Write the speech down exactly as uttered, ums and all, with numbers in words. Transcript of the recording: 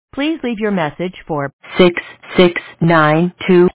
Please leave your message for six six nine two.